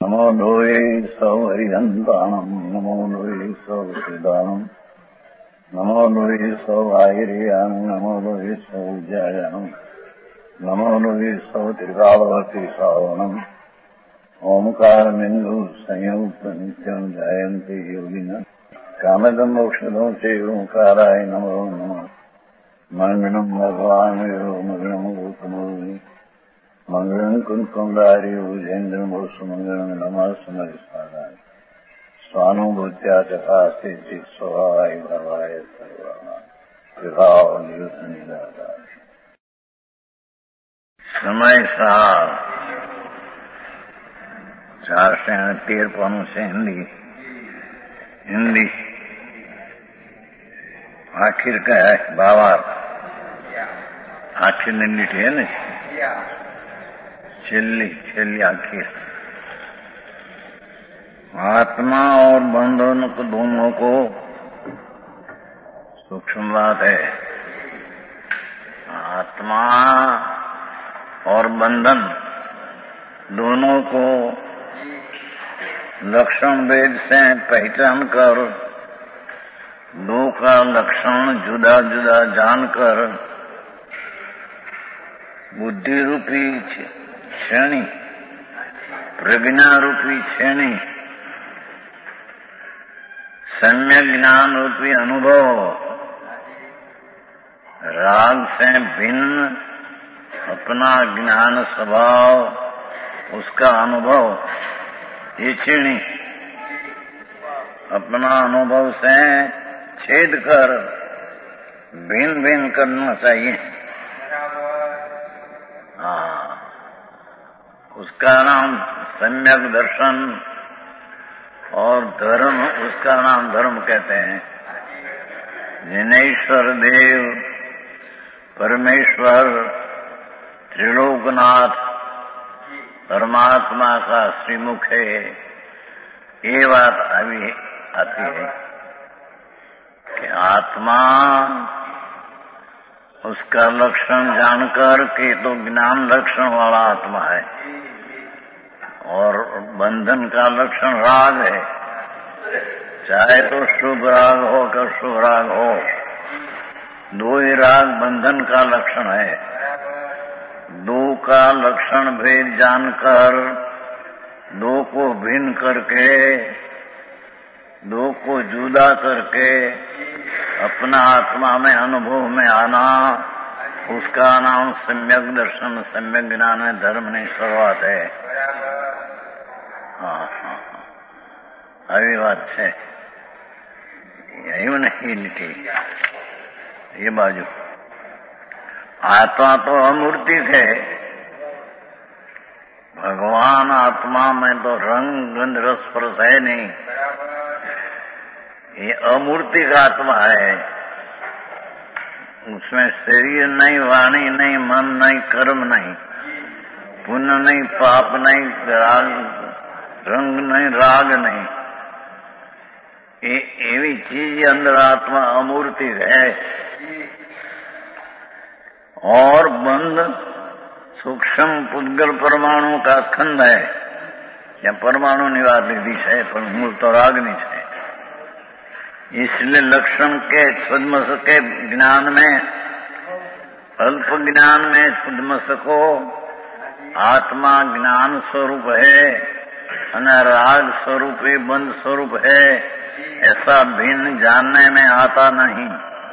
नमो लोये सौहरिहन्ताणम् नमो लोये सौहृदानम् नमो लोये सौवाहिर्याम् नमो लोये सौज्यायाम् नमो लोये सौत्रिकावती सावनम् ओंकारमिन्दु संयुक्त नित्यम् जयन्ति योगिनः कामदम् मोक्षदम् चैवोंकाराय नमो नमः मङ्गलम् भगवान् मङ्गलम् गौतमोऽग्नि मंगलम कुंकुंडारी भुजेन्द्र सुमंगलम नमः समरिस्ताराय स्वानुभूत्या चकास्ते स्वभावाय भवाय सर्वाभाव निदाय समय साहब 413 से हिंदी आखिर का है बाबा आखिर निंदी है ना छेली आखिर आत्मा और बंधन को दोनों को सूक्ष्म बात है। आत्मा और बंधन दोनों को लक्षण भेद से पहचान कर दो का लक्षण जुदा जुदा जानकर बुद्धि रूपी श्रेणी प्रज्ञा रूपी श्रेणी सम्यक ज्ञान रूपी अनुभव राग से भिन्न अपना ज्ञान स्वभाव उसका अनुभव ये श्रेणी अपना अनुभव से छेद कर भिन्न भिन्न करना चाहिए। उसका नाम सम्यक दर्शन और धर्म उसका नाम धर्म कहते हैं। जिनेश्वर देव परमेश्वर त्रिलोकनाथ परमात्मा का श्रीमुख है ये बात अभी आती है कि आत्मा उसका लक्षण जानकर के तो ज्ञान लक्षण वाला आत्मा है और बंधन का लक्षण राग है। चाहे तो शुभ राग हो कि शुभ राग हो दो ही राग बंधन का लक्षण है। दो का लक्षण भेद जानकर दो को भिन्न करके दो को जुदा करके अपना आत्मा में अनुभव में आना उसका नाम सम्यक दर्शन सम्यक ज्ञान है धर्म नहीं शुरुआत है। हाँ अभी बात है यही नहीं लिखी ये बाजू आत्मा तो अमूर्ति है। भगवान आत्मा में तो रंग गंध रस स्पर्श है नहीं ये अमूर्तिक आत्मा है। उसमें शरीर नहीं वाणी नहीं मन नहीं कर्म नहीं पुण्य नहीं पाप नहीं राग रंग नहीं राग नहीं एवी चीज अंदर आत्मा अमूर्तिक है। और बंध सूक्ष्म पुद्गल परमाणु का स्कंद है या परमाणु निवासी दिश है पर मूल तो रागनी है। इसलिए लक्षण के सदमस के ज्ञान में अल्प ज्ञान में सदमस को आत्मा ज्ञान स्वरूप है और राग स्वरूप ही बंध स्वरूप है ऐसा भिन्न जानने में आता नहीं।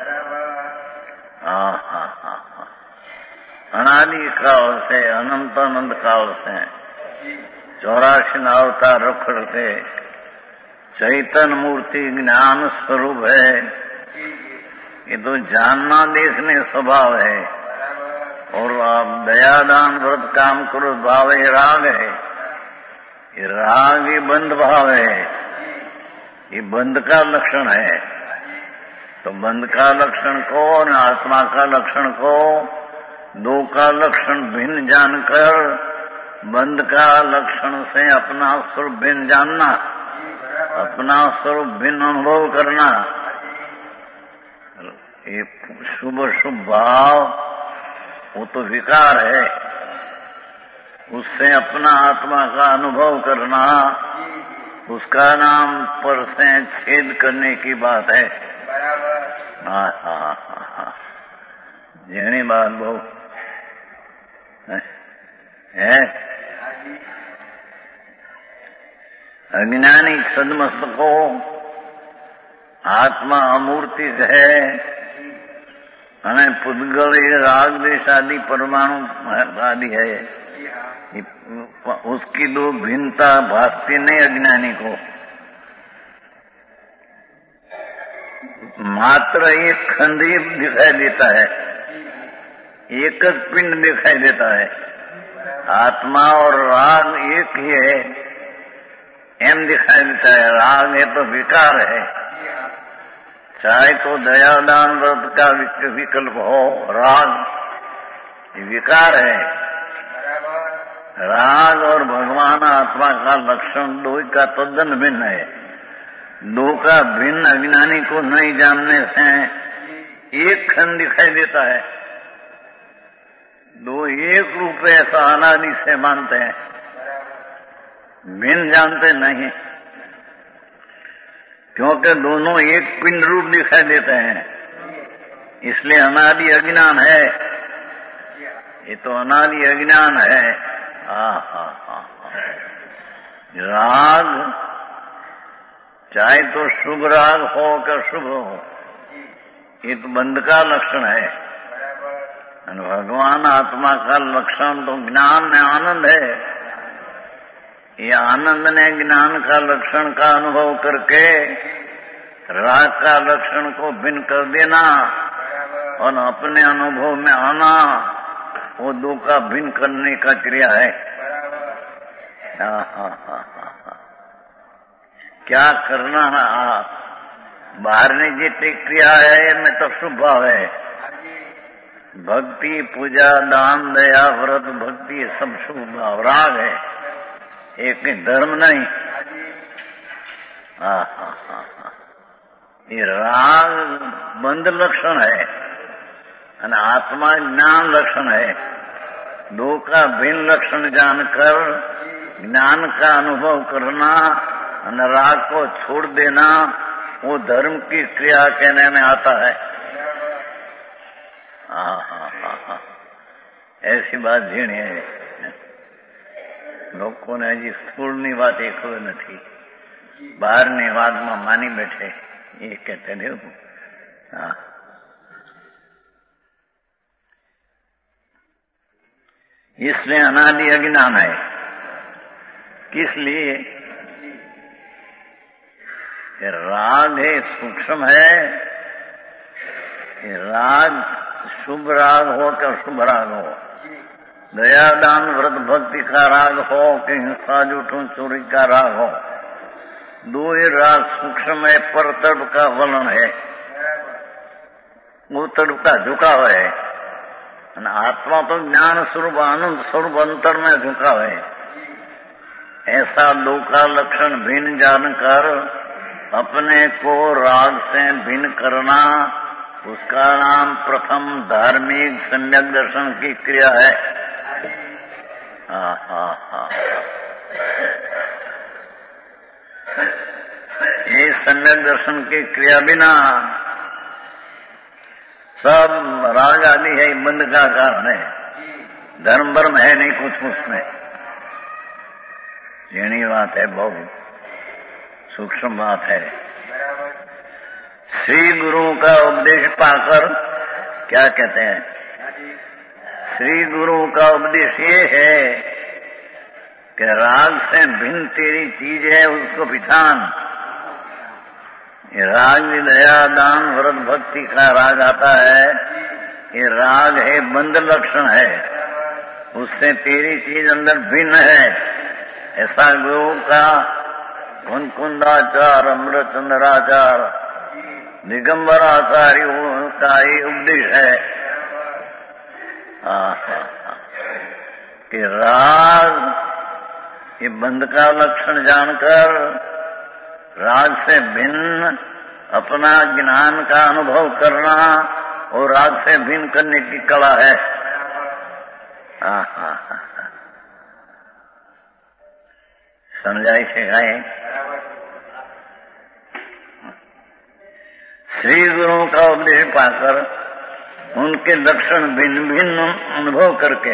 अनादि काल से अनंत अनंत काल से 84 अवतार रखते चैतन्य मूर्ति ज्ञान स्वरूप है। ये तो जानना देखने स्वभाव है और आप दयादान व्रत काम करो भाव ये राग है। ये राग ही बंध भाव है ये बंध का लक्षण है। तो बंध का लक्षण को और आत्मा का लक्षण को दो का लक्षण भिन्न जानकर बंध का लक्षण से अपना स्वरूप भिन्न जानना अपना स्वरूप भिन्न अनुभव करना ये शुभ शुभ भाव वो तो विकार है। उससे अपना आत्मा का अनुभव करना, उसका नाम पर से छेद करने की बात है। हाँ, जेनी बात बहुत है। अज्ञानी सदमस्तको आत्मा अमूर्तिक है અને પુદ્ગલ એ राग देश आदि परमाणु आदि है। उसकी दो भिन्नता भासती नहीं अज्ञानी को। मात्र एक खंड ही दिखाई देता है, एक पिंड दिखाई देता है। आत्मा और राग एक ही है एम दिखाई देता है। राग है तो विकार है, चाहे तो दयादान व्रत का विकल्प हो, राग विकार है। राग और भगवान आत्मा का लक्षण दो का तद्दन भिन्न है। दो का भिन्न अज्ञानी को नहीं जानने से एक खंड दिखाई देता है। दो एक रूप ऐसा अनादि से मानते हैं, भिन्न जानते नहीं, क्योंकि दोनों एक पिंड रूप दिखाई देते हैं। इसलिए अनादि अज्ञान है, ये तो अनादि अज्ञान है। राग चाहे तो शुभ राग हो कि शुभ हो, ये तो बंध का लक्षण है। भगवान आत्मा का लक्षण तो ज्ञान में आनंद है। ये आनंद ने ज्ञान का लक्षण का अनुभव करके राग का लक्षण को भिन्न कर देना और अपने अनुभव में आना, वो दो का भिन्न करने का क्रिया है। क्या करना है आप? बाहरनी जितनी क्रिया है इनमें तो शुभ भाव है। भक्ति, पूजा, दान, दया, व्रत, भक्ति सब शुभ भाव। राग है, एक धर्म नहीं। ये राग बंध लक्षण है और आत्मा ज्ञान लक्षण है। दो का भिन्न लक्षण जानकर ज्ञान का अनुभव करना और राग को छोड़ देना, वो धर्म की क्रिया कहने में आता है। ऐसी बात झीणी है। લોકોને હજી સ્થૂળની વાત એ ખબર નથી, બહારની વાતમાં માની બેઠે એ કહેते देखो। इसलिए अनादि अज्ञान है। किस लिए? राग है, सूक्ष्म है। राग शुभ राग हो कि अशुभ राग हो, दया, दान, व्रत, भक्ति का राग हो कि हिंसा, झूठों, चोरी का राग हो, दो ही राग सूक्ष्म है, पर तर्प का वलन है, वो तर्प का झुकाव है। आत्मा तो ज्ञान स्वरूप आनंद स्वरूप अंतर में झुकाव है। ऐसा दो का लक्षण भिन्न जानकर अपने को राग से भिन्न करना, उसका नाम प्रथम धार्मिक सम्यक दर्शन की क्रिया है। ये सम्यक दर्शन की क्रिया बिना सब राग आदि है, बंध का कारण है। धर्म वर्म है नहीं कुछ उसमें। यही बात है, बहुत सूक्ष्म बात है। श्री गुरु का उपदेश पाकर क्या कहते हैं? श्री गुरु का उपदेश ये है कि राग से भिन्न तेरी चीज है, उसको पहचान। ये राग दया, दान, व्रत, भक्ति का राग आता है, ये राग है, बंध लक्षण है, उससे तेरी चीज अंदर भिन्न है। ऐसा गुरु का कुंदाचार, अमृतचंद्राचार, दिगंबराचार्य का ये उपदेश है कि राग ये बंध का लक्षण जानकर राग से भिन्न अपना ज्ञान का अनुभव करना और राग से भिन्न करने की कला है। समझाई सिखाई। श्री गुरुओं का उपदेश पाकर उनके लक्षण भिन्न भिन्न अनुभव करके,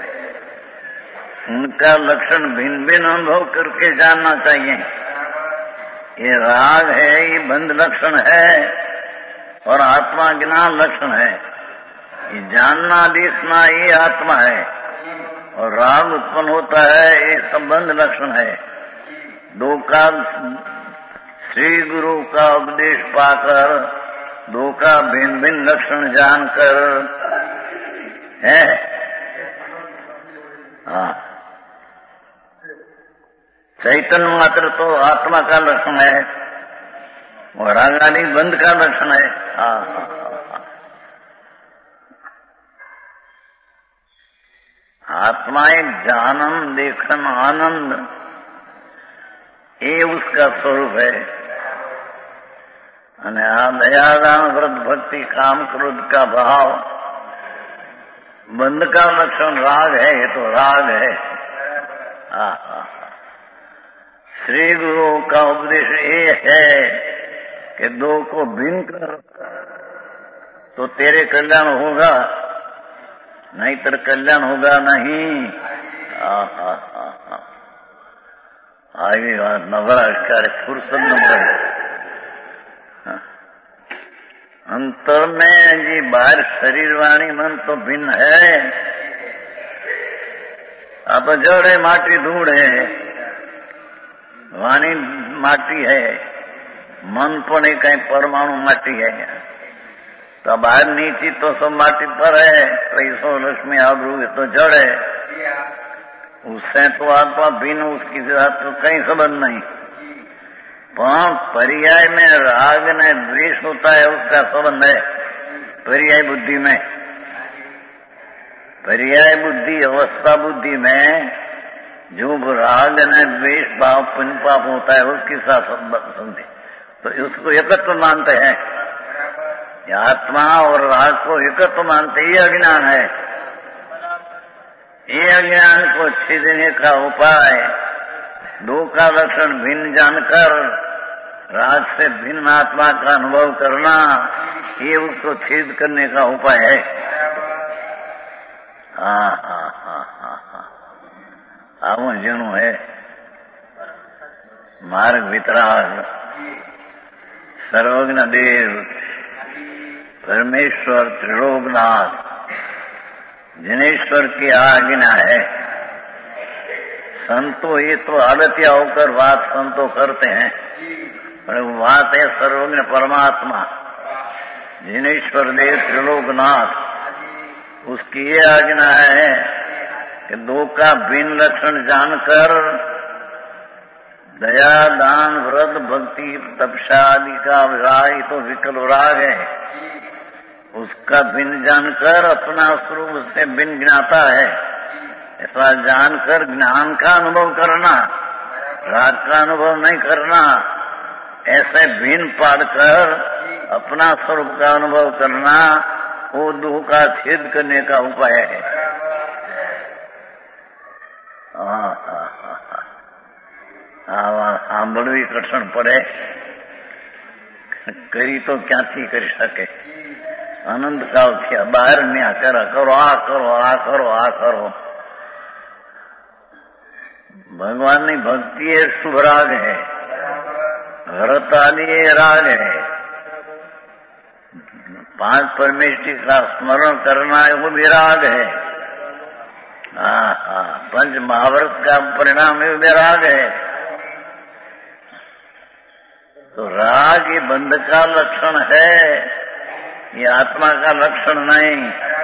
उनका लक्षण भिन्न भिन्न अनुभव करके जानना चाहिए। ये राग है, ये बंध लक्षण है और आत्मा ज्ञान लक्षण है। ये जानना देखना ये आत्मा है और राग उत्पन्न होता है ये संबंध लक्षण है। दो का श्री गुरु का उपदेश पाकर दो का भिन्न भिन्न लक्षण जानकर है। हाँ, चैतन्य मात्र तो आत्मा का लक्षण है और राग आदि बंध का लक्षण है। हाँ हाँ हाँ, आत्मा एक जानन देखन आनंद ये उसका स्वरूप है। दयादान व्रत भक्ति काम क्रोध का भाव बंध का लक्षण राग है। ये तो राग है। श्री गुरु का उपदेश ये है कि दो को भिन्न कर तो तेरे कल्याण होगा, नहीं तर कल्याण होगा नहीं। आगे नवरा फुर्सत नंबर अंतर में जी बाहर शरीर वाणी मन तो भिन्न है। अब जड़े माटी धूड़ है, वाणी माटी है, मन पण एक परमाणु माटी है। तो बाहर नीची तो सब माटी पर है, पैसो लक्ष्मी आबरू तो जड़ है, उससे तो आत्मा भिन्न, उसकी साथ तो कहीं संबंध नहीं। पर्याय में राग ने द्वेष होता है उसका संबंध है। पर्याय बुद्धि में, पर्याय बुद्धि अवस्था बुद्धि में जो राग ने द्वेष भाव पुण्य पाप होता है उसके साथ संबंध है। तो उसको एकत्व मानते हैं। आत्मा और राग को एकत्व मानते, ये अज्ञान है। ये अज्ञान को छीनने का उपाय दो का लक्षण भिन्न जानकर राग से भिन्न आत्मा का अनुभव करना, ये उसको छेद करने का उपाय है। आवो जीणु है मार्ग वितराग सर्वज्ञ देव परमेश्वर त्रिलोकनाथ जिनेश्वर की आज्ञा है। संतो ये तो आदतिया होकर बात संतो करते हैं, पर बात है सर्वज्ञ परमात्मा जिनेश्वर देव त्रिलोकनाथ, उसकी ये आज्ञा है कि दो का भिन्न लक्षण जानकर दया दान व्रत भक्ति तपस्या आदि का राग तो विकल्प राग है, उसका भिन्न जानकर अपना स्वरूप से भिन्न ज्ञाता है। ऐसा जानकर ज्ञान का अनुभव करना, राग का अनुभव नहीं करना। ऐसे भिन्न पाड़कर अपना स्वरूप का अनुभव करना, वो दो का छेद करने का उपाय है। સાંભળવી કઠણ પડે, કરી તો ક્યાંથી કરી શકે। અનંત કાળ થયા બહાર ન્યા કરા કરો, આ કરો, આ કરો, આ કરો। ભગવાનની ભક્તિ એ શુભ રાગ है, व्रत आदि ये राग है। 5 परमेष्टि का स्मरण करना है वो भी राग है। पंच महाव्रत का परिणाम ये भी राग है। तो राग ये बंध का लक्षण है, ये आत्मा का लक्षण नहीं।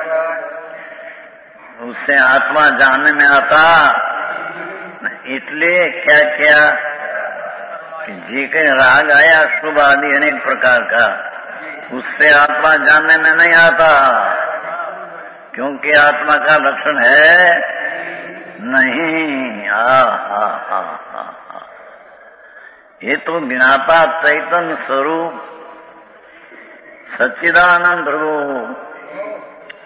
उससे आत्मा जानने में आता इसलिए क्या क्या जी कहीं राग आया शुभ आदि अनेक प्रकार का, उससे आत्मा जानने में नहीं आता, क्योंकि आत्मा का लक्षण है नहीं। ये तो ज्ञाता चैतन्य स्वरूप सच्चिदानंद रूप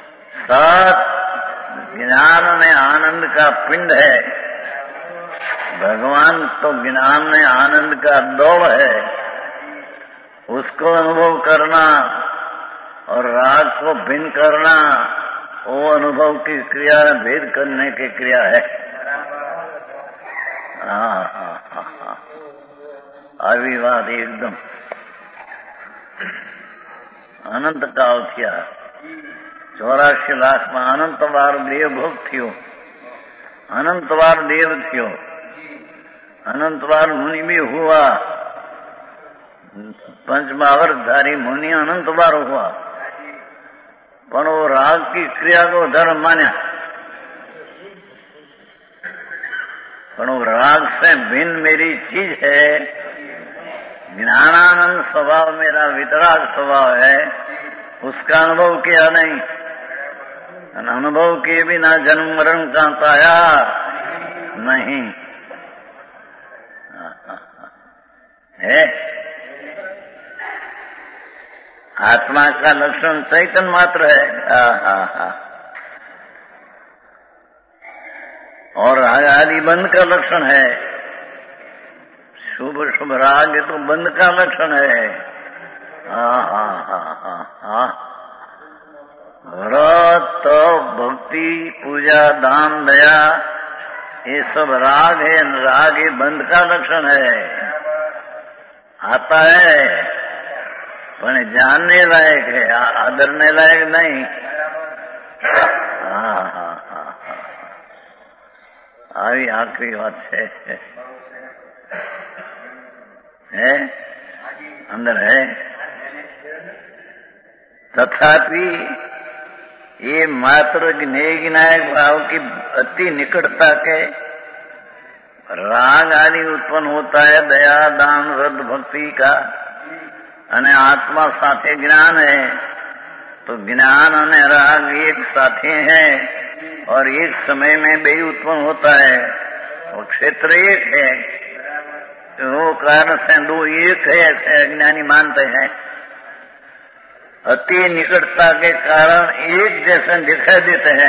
सत ज्ञान में आनंद का पिंड है। भगवान तो ज्ञान में आनंद का दौड़ है, उसको अनुभव करना और राग को भिन्न करना, वो अनुभव की क्रिया भेद करने की क्रिया है। हाँ, अविवाद एकदम अनंत काल थिया, 84 लाख में अनंत बार देव भोग थियो, अनंत बार देव थियो, अनंत बार मुनि भी हुआ, पंचमावर्तधारी मुनि अनंत बार हुआ, पर वो राग की क्रिया को धर्म मान्या, पर वो राग से भिन्न मेरी चीज है, ज्ञानानंद स्वभाव मेरा वितराग स्वभाव है, उसका अनुभव किया नहीं। अनुभव किए बिना जन्म मरण का पाया नहीं है। आत्मा का लक्षण चैतन्य मात्र है। और राग आदि बंध का लक्षण है। शुभ शुभ राग तो बंध का लक्षण है। व्रत भक्ति पूजा दान दया ये सब राग है, राग ये बंध का लक्षण है। आता है पर जानने लायक है, आदरने लायक नहीं। આવી આખરી વાત है अंदर है। तथापि ये मात्र ज्ञेयनायक भाव की अति निकटता के राग आदि उत्पन्न होता है, दया दान रद भक्ति का, अने आत्मा साथे ज्ञान है, तो ज्ञान और राग एक साथे है और एक समय में भी उत्पन्न होता है, और क्षेत्र एक है, तो वो कारण से दो एक है ऐसे अज्ञानी मानते हैं। अति निकटता के कारण एक जैसे दिखाई देते हैं।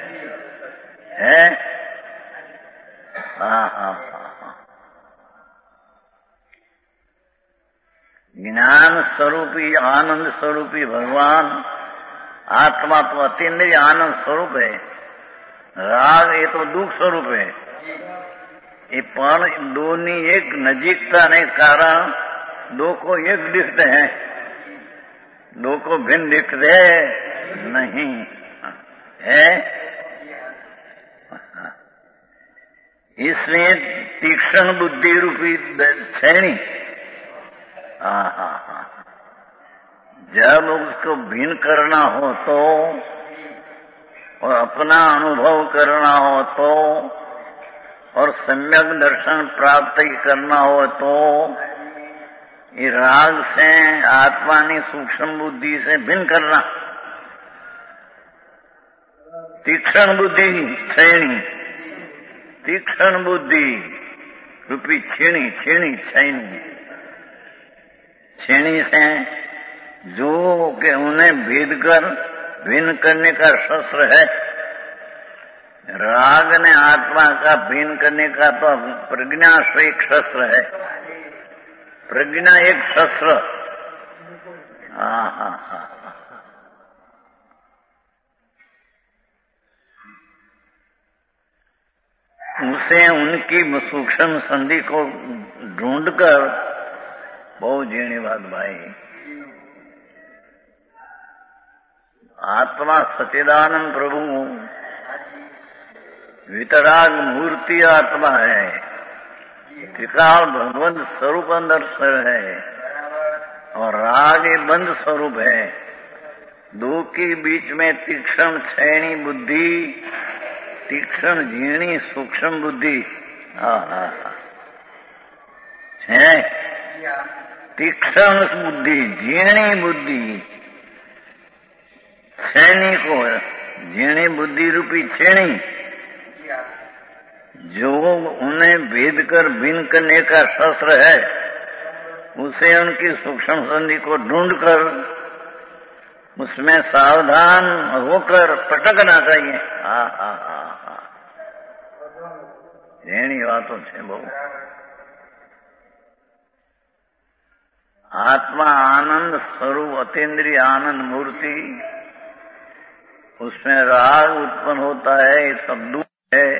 ज्ञान स्वरूपी आनंद स्वरूपी भगवान आत्मा तो अतीन्द्रिय आनंद स्वरूप है। राग ये तो दुख स्वरूप है। ये पण दोनों एक नजीकता ने कारण दो को एक दिखते हैं, दो को भिन्न दिखते नहीं है। इसलिए तीक्ष्ण बुद्धि रूपी श्रेणी जब उसको भिन्न करना हो तो और अपना अनुभव करना हो तो और सम्यक दर्शन प्राप्त करना हो तो ये राग से आत्मा ने सूक्ष्म बुद्धि से भिन्न करना। तीक्ष्ण बुद्धि श्रेणी, तीक्ष्ण बुद्धि रूपी छेणी छेणी छेणी छेणी से जो के उन्हें भेद कर भिन्न करने का शस्त्र है। राग ने आत्मा का भिन्न करने का तो प्रज्ञा से एक शस्त्र है। प्रज्ञा एक शस्त्र। उसे उनकी सूक्ष्म संधि को ढूंढकर बहुत जीणी बात भाई। आत्मा सच्चिदानंद प्रभु वितराग मूर्ति आत्मा है, त्रिकाल भगवंत स्वरूप अंदर से है और राग बंद स्वरूप है। दो के बीच में तीक्ष्ण श्रेणी बुद्धि, तीक्ष्ण झीणी सूक्ष्म बुद्धि है। तीक्ष्ण बुद्धि झीणी बुद्धि, श्रेणी को झीणी बुद्धि रूपी श्रेणी जो उन्हें भेद कर भिन्न करने का शस्त्र है, उसे उनकी सूक्ष्म संधि को ढूंढकर उसमें सावधान होकर पटकना चाहिए। એની વાતો છે બહુ. आत्मा आनंद स्वरूप अतीन्द्रिय आनंद मूर्ति, उसमें राग उत्पन्न होता है, सब दुख है,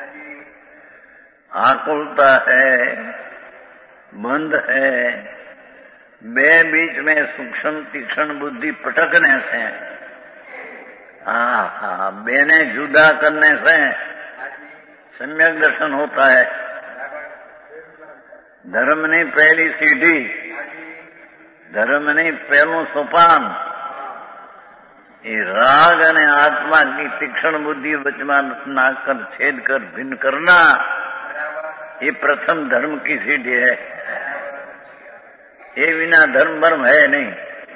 आकुलता है, बंध है, बे बीच में सूक्ष्म तीक्ष्ण बुद्धि पटकने से, बेने जुदा करने से सम्यक दर्शन होता है. धर्म नहीं पहली सीढ़ी, धर्म नहीं पहलू सोपान, ये राग અને આત્મા की तीक्ष्ण बुद्धि वचमान नाकर छेद कर भिन्न करना, ये प्रथम धर्म की सीढ़ी है. ये बिना धर्म वर्म है नहीं.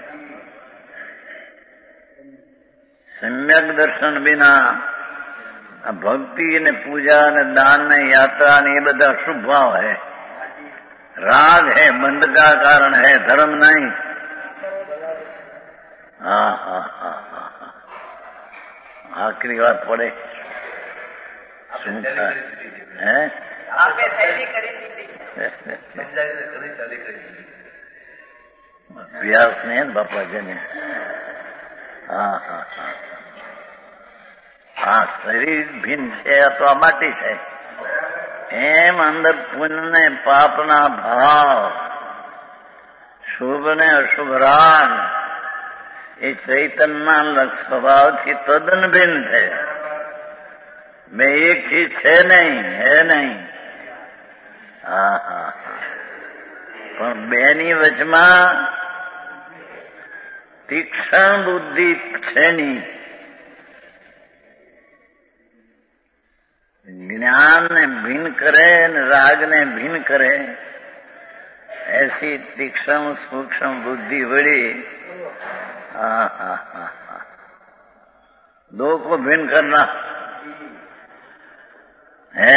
सम्यक दर्शन बिना भक्ति ने पूजा ने दान ने यात्रा ने ये બધા शुभ भाव है. राग है, बंध का कारण है, धर्म नहीं. आखिरी बात पढ़े सुनता है. व्यास ने बापा जी ने. शरीर भिन्न છે અથવા માટી છે, એમ અંદર પુણ્ય ને પાપના ભાવ, શુભ ને અશુભ રાગ એ ચૈતન્યના સ્વભાવથી તદ્દન ભિન્ન છે. બે એક ચીજ છે નહીં, હે નહીં. પણ બેની વચમાં તીક્ષ્ણ બુદ્ધિ છે નહીં. ज्ञान ने भिन्न करे, राग ने भिन्न करे, ऐसी तीक्ष्ण सूक्ष्म बुद्धि बड़ी. दो को भिन्न करना है.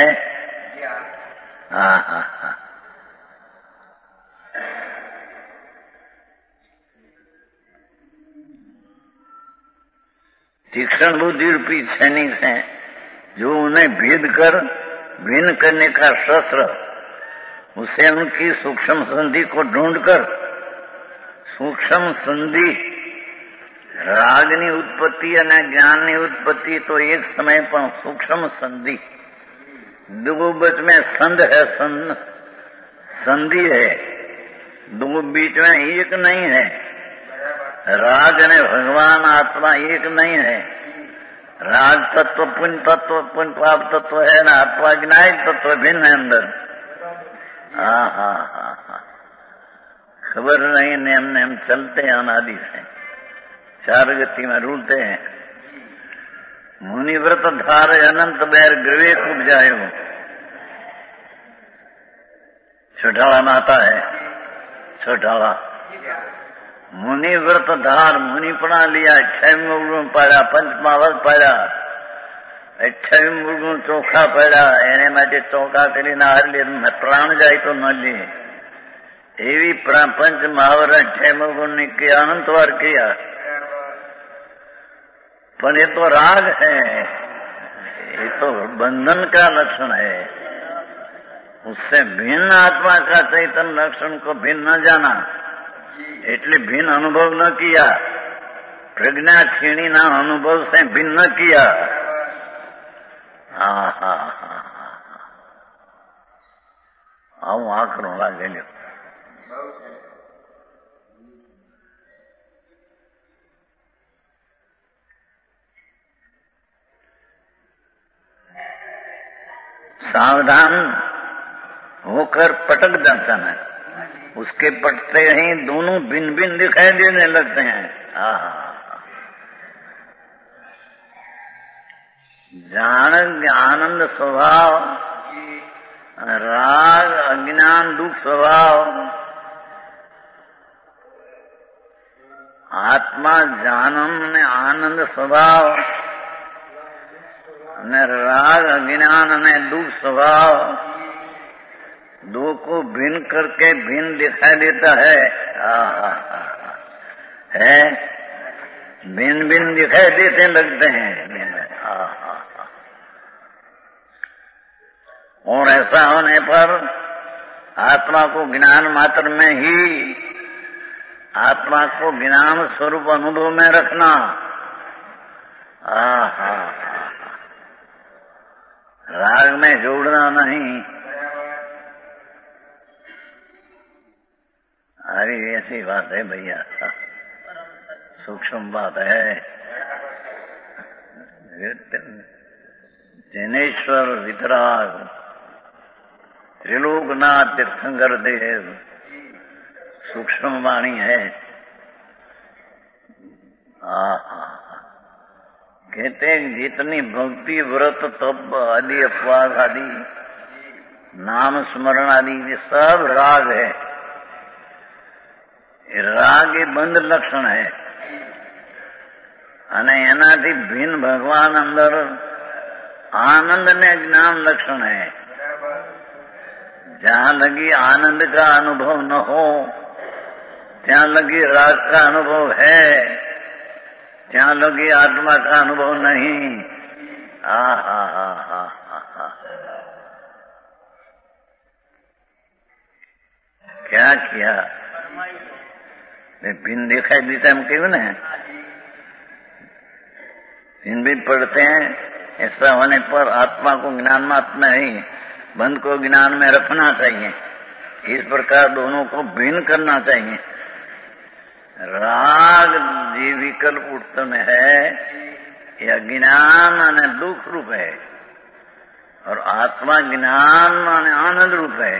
तीक्ष्ण बुद्धि रूपी सैनिक है जो उन्हें भेद कर भिन्न करने का शस्त्र, उसे उनकी सूक्ष्म संधि को ढूंढकर, सूक्ष्म संधि रागनी उत्पत्ति અને ज्ञाननी उत्पत्ति तो एक समय पर सूक्ष्म संधि, दो बीच में संध है, संधि है, दो बीच में एक नहीं है. राग ने भगवान आत्मा एक नहीं है. राग तत्व पुण्य पाप तत्व है ना, आत्मा ज्ञान तत्व भिन्न है अंदर. खबर नहीं, नेम नेम चलते हैं अनादि से, चार गति में रूलते हैं. मुनिव्रत धार अनंत बैर ग्रवे खूब जायो. छोटाला माता है, छोटाला मुनि व्रत धार, मुनिपणा लिया, 6 मुर्गों पाड़ा, पंचमावत पाड़ा, 28 मुर्गों चोखा पाड़ा, एने माटे चौका કરીને હારી પ્રાણ જાય તો ન લે એવી पंच महावर 6 मुर्गों ने किया, अनंतवार किया. पर ये तो राग है, ये तो बंधन का लक्षण है. उससे भिन्न आत्मा का चैतन्य लक्षण को भिन्न न जाना, એટલે भिन्न अनुभव न किया, प्रज्ञा क्षीणी ना अनुभव से भिन्न न किया. આવું આકરું લાગેલું. सावधान होकर पटक जाता है, उसके पटते ही दोनों भिन्न भिन्न दिखाई देने लगते हैं. जान आनंद स्वभाव, राग अज्ञान दुख स्वभाव, आत्मा जानन ने आनंद स्वभाव ने राग अज्ञान ने दुख स्वभाव, दो को भिन्न करके भिन्न दिखाई देता है. भिन्न भिन्न दिखाई देते लगते हैं. और ऐसा होने पर आत्मा को ज्ञान मात्र में ही, आत्मा को ज्ञान स्वरूप अनुभव में रखना। राग में जोड़ना नहीं। अरे ऐसी बात है भैया, सूक्ष्म बात है। जैनेश्वर वितराग त्रिलोकनाथ तीर्थंकर देव, सूक्ष्म वाणी है। कहते हैं जितनी भक्ति व्रत तप आदि उपवास आदि नाम स्मरण आदि ये सब राग है। राग એ બંધ લક્ષણ है અને એનાથી ભિન્ન ભગવાન અંદર आनंद में ज्ञान लक्षण है। जहां लगी आनंद का अनुभव न हो ત્યાં लगी राग का अनुभव है, ત્યાં लगी आत्मा का अनुभव नहीं। क्या किया? भिन्न दिखाई देता हम क्यों न भिन्न भी पढ़ते हैं। ऐसा होने पर आत्मा को ज्ञान मात्र में ही, बंध को ज्ञान में रखना चाहिए। इस प्रकार दोनों को भिन्न करना चाहिए। राग जी विकल्प उत्तम है, यह ज्ञान माने दुख रूप है और आत्मा ज्ञान माने आनंद रूप है।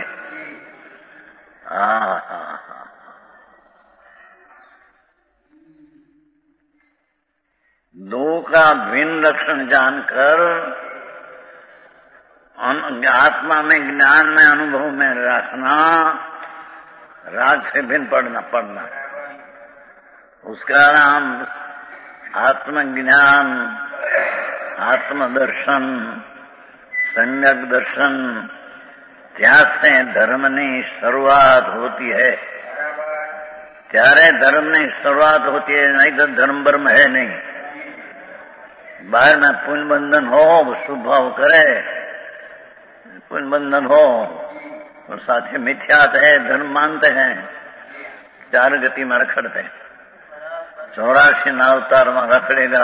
दो का भिन्न लक्षण जानकर आत्मा में ज्ञान में अनुभव में रखना, राग से भिन्न पढ़ना उसका नाम आत्मज्ञान, आत्मदर्शन, सम्यक दर्शन। ત્યાં से ધર્મની શરૂઆત होती है। ત્યારે ધર્મની શરૂઆત होती है, नहीं तो धर्म ब्रह्म है नहीं। बाहर में पुण्य बंधन हो, शुभ भाव करे, पुण्य बंधन हो और साथ ही मिथ्यात है, धर्म मानते हैं, चार गति में रखड़ते। 84 अवतार में रखड़ेगा।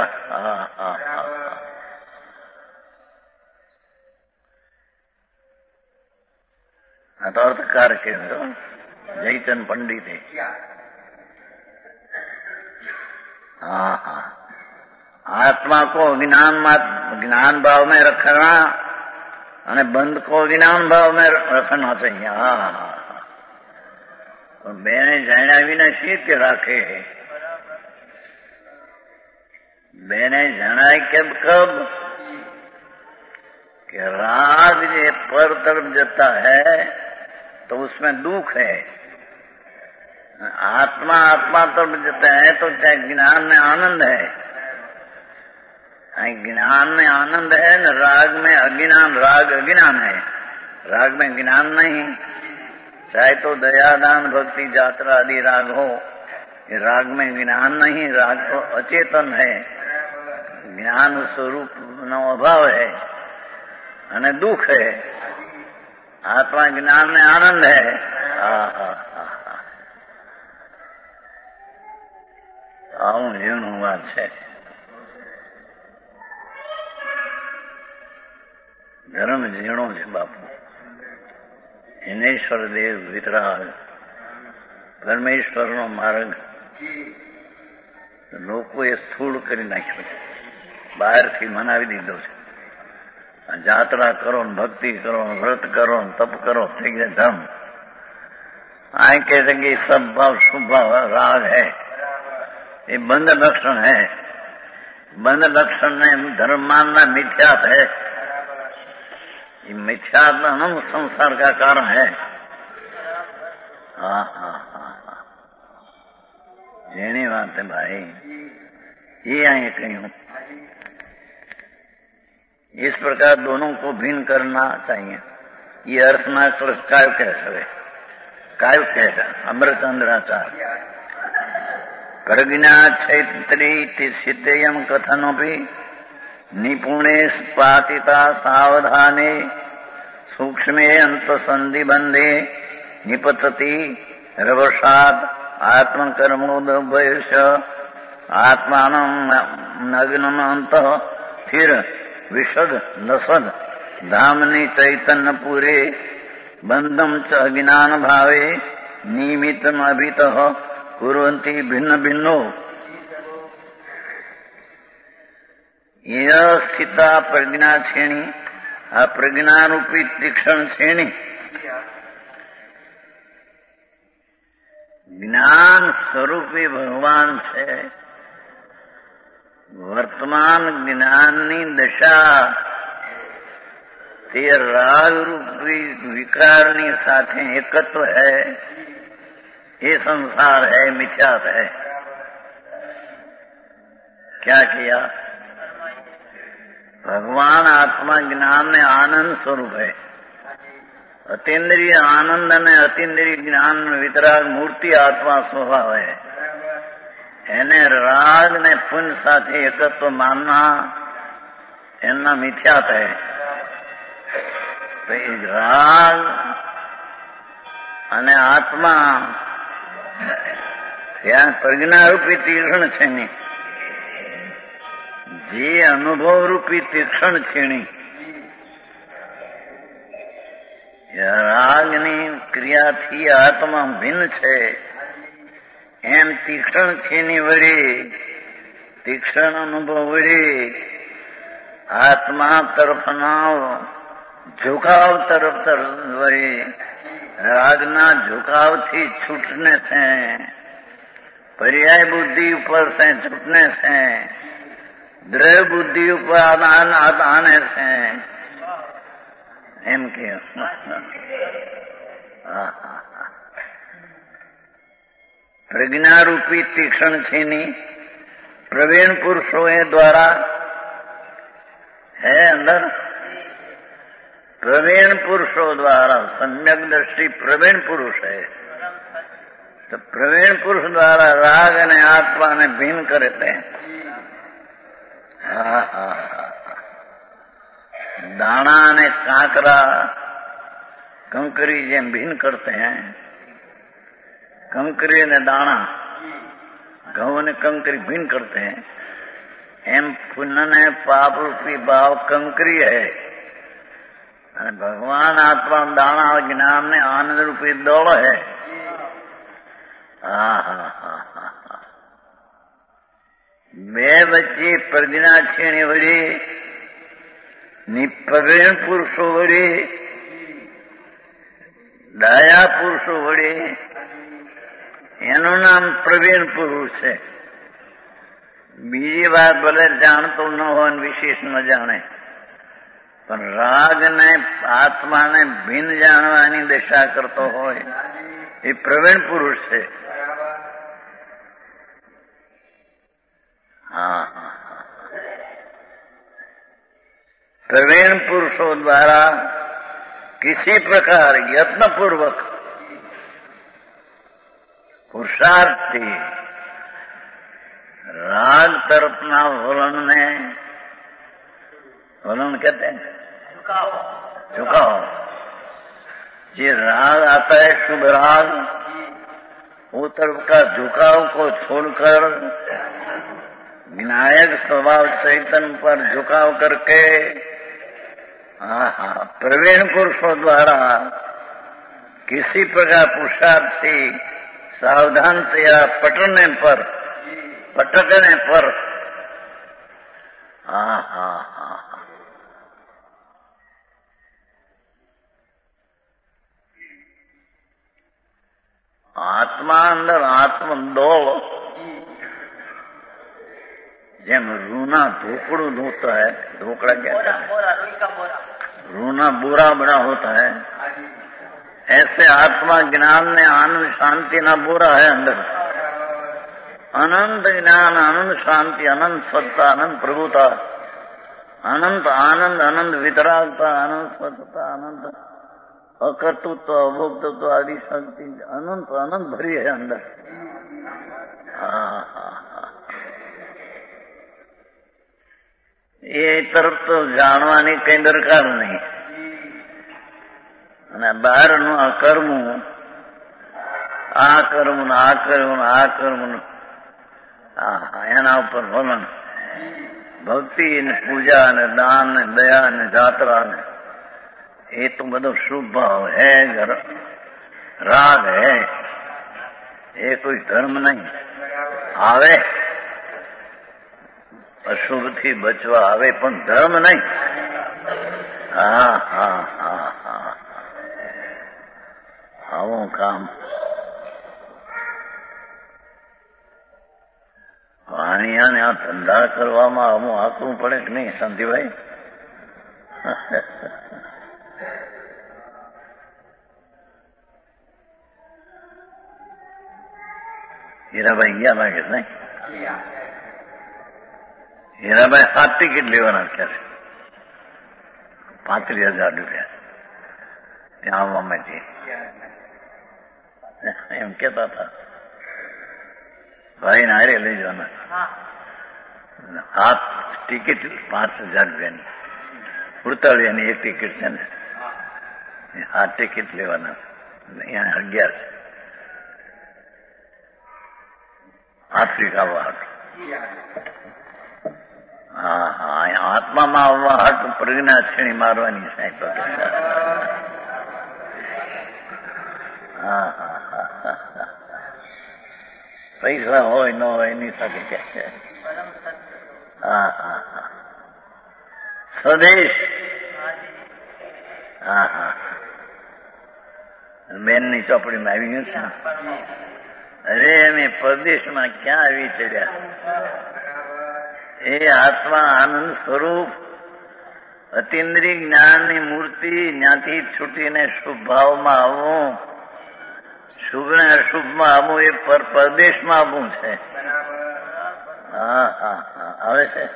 अर्थकार के जयचंद पंडित है। आत्मा को ज्ञान भाव में रखना और बंध को ज्ञान भाव में रखना चाहिए। और बेने जाना भी न शीत राखे है। बेने जाना कब कि राग जे पर तरफ जाता है तो उसमें दुख है। आत्मा तरफ जाता है तो ज्ञान में आनंद है। ज्ञान में आनंद है न, राग में अज्ञान, राग अज्ञान है, राग में ज्ञान नहीं। चाहे तो दयादान भक्ति यात्रा आदि राग हो, ये राग में ज्ञान नहीं, राग तो अचेतन है, ज्ञान स्वरूप नो अभाव है અને दुख है। आत्मा ज्ञान में आनंद है। આવું જીવનું વાત છે। ધર્મ ઝીણો છે બાપુ। જૈનેશ્વર દેવ વિતરાગ પરમેશ્વરનો માર્ગ લોકોએ સ્થૂળ કરી નાખ્યો છે, બહારથી મનાવી દીધો છે। यात्रा करो, भक्ति करो, व्रत करो, तप करो, ठीक है धर्म। आए कहते कि सब भाव शुभ भाव राग है, ये बंध लक्षण है। बंध लक्षण में धर्म मानना मिथ्यात है। ये मिथ्यात हम संसार का कारण है। जेनी बात है भाई, ये आए कहीं हूं। इस प्रकार दोनों को भिन्न करना चाहिए। ये अर्थशास्त्र काय कैसा अमृतचंद्राचार्य प्रज्ञा क्षेत्री सिद्धयम कथनोपि निपुणे पातिता सावधाने सूक्ष्मे अंत संधि बंधे निपतति रवसाद आत्मकर्मोदभयश आत्मान नग्नम अंत स्थिर विशद लसद धामनि चैतन्य पूरे बंधम च अज्ञान भावे निमित्तम अभितः कुर्वन्ति भिन्न भिन्नो यह स्थिता प्रज्ञा श्रेणी अप्रज्ञा रूपी तीक्ष्ण श्रेणी ज्ञान स्वरूपी भगवान છે વર્તમાન જ્ઞાનની દશા તે રાગ રૂપી વિકારની સાથે એકત્વ है ये संसार है मिथ्यात है। क्या किया? भगवान आत्मा ज्ञान में आनंद स्वरूप है। अतीन्द्रिय आनंद ने अतीन्द्रिय ज्ञान में वितराग मूर्ति आत्मा स्वभाव है। એને રાગ ને પુણ્ય સાથે એકત્વ માનના એમના મિથ્યાત है। તો એ રાગ અને આત્મા ત્યાં પ્રજ્ઞારૂપી તીક્ષ્ણ છેણી જે અનુભવરૂપી તીક્ષ્ણ છેણી રાગની ક્રિયાથી આત્મા ભિન્ન છે એમ તીક્ષ્ણ છેની વડે તીક્ષ્ણ અનુભવ વડે આત્મા તરફના ઝુકાવ તરફ વડે રાગના ઝુકાવથી છૂટને છે पर्याय बुद्धि ऊपर से छूटने से द्रव्य बुद्धि ऊपर आने से एम के प्रज्ञा रूपी तीक्ष्ण छीनी प्रवीण पुरुषों द्वारा है अंदर। प्रवीण पुरुषों द्वारा सम्यक दृष्टि प्रवीण पुरुष है। तो प्रवीण पुरुष द्वारा राग ने आत्मा ने भिन्न करते हैं। दाना ने कांकरा कंकरी जेम भिन्न करते हैं। कंकरी ने दाना घऊ ने कंकरी भिन्न करते हैं। एम पुण्य ने पाप रूपी भाव कंकरी है। भगवान आत्मा दाना और ज्ञान ने आनंद रूपी दौड़ है। બે વચ્ચે પ્રજ્ઞા છેણી વડે પ્રવીણ પુરુષો વડે દયા પુરુષો વડે એનું નામ પ્રવીણ પુરુષ છે। બીજી વાત ભલે જાણતો ન હોય વિશેષ ન જાણે પણ રાગ ને આત્માને ભિન્ન જાણવાની દશા કરતો હોય એ પ્રવીણ પુરુષ છે। प्रवीण पुरुषों द्वारा किसी प्रकार यत्न पूर्वक पुरुषार्थ थी राग तरफना वलन ने वलन कहते हैं झुकाव। ये राग आता है शुभ राग वो तरफ का झुकाव को छोड़कर विनायक स्वभाव चैतन्य पर झुकाव करके प्रवीण पुरुषों द्वारा किसी प्रकार पुरुषार्थ से सावधानतया पटकने पर आत्मा अंदर आत्म दौड़ જેમ रूना ढोकड़ू होता है। ढोकड़ा क्या रूना बुरा बड़ा होता है। ऐसे आत्मा ज्ञान ने आनंद शांति ना बुरा है अंदर। अनंत ज्ञान अनंत शांति अनंत सत्ता अनंत प्रभुता अनंत आनंद अनंत वितरागता अनंत सत्ता अनंत अकर्तृत्व अभोक्तृत्व आदि शक्ति अनंत अनंत भरी है अंदर। ये तरफ तो जानवानी कई दरकार नहीं। અને બહારનું આ કરવું, આ કરવું ને આ કરવું ને આ કરવું, એના ઉપર વલણ. ભક્તિ ને પૂજા ને દાન ને દયા ને જાત્રા ને એ તો બધો શુભ ભાવ હે, રાગ હે, એ કોઈ ધર્મ નહીં. આવે અશુભથી બચવા આવે, પણ ધર્મ નહીં. હા હા હા હા, આવું કામ. વાણિયાને આ ધંધા કરવામાં આવું આકરું પડે કે નહીં શાંતિભાઈ? હીરાભાઈ ગયા લાગે છે નહીં? હીરાભાઈ 7 ટિકિટ લેવાના છે, 35,000 રૂપિયા ત્યાં આવવા માટે એમ કેતા હતા. ભાઈ ને હારે લઈ જવાના. 7 ટિકિટ 5,000 રૂપિયાની. 48 એક ટિકિટ છે ને, 7 ટિકિટ લેવાના. અહીંયા 11 છે. આફ્રિકા આવવા હાટું. હા હા, અહીંયા આત્મામાં આવવા હાટું પ્રજ્ઞા શ્રેણી મારવાની સાહેબ. હા હા હા, પૈસા હોય ન હોય એની સાથે ક્યાં છે. હા હા હા, સ્વદેશ. હા હા, બેનની ચોપડીમાં આવી ગયું છે. અરે અમે પરદેશમાં ક્યાં આવી ચડ્યા. એ આત્મા આનંદ સ્વરૂપ અતિન્દ્રિય જ્ઞાનની મૂર્તિ, ત્યાંથી છૂટીને શુભ ભાવમાં આવવું, શુભ ને અશુભમાં આવવું, એ પરદેશમાં આવવું છે. હા હા હા, આવે છે.